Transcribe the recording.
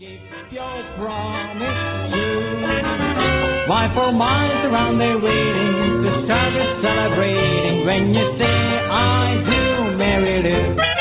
Your promise true. Why for miles around they're waiting to start celebrating when you say I do, Mary Lou.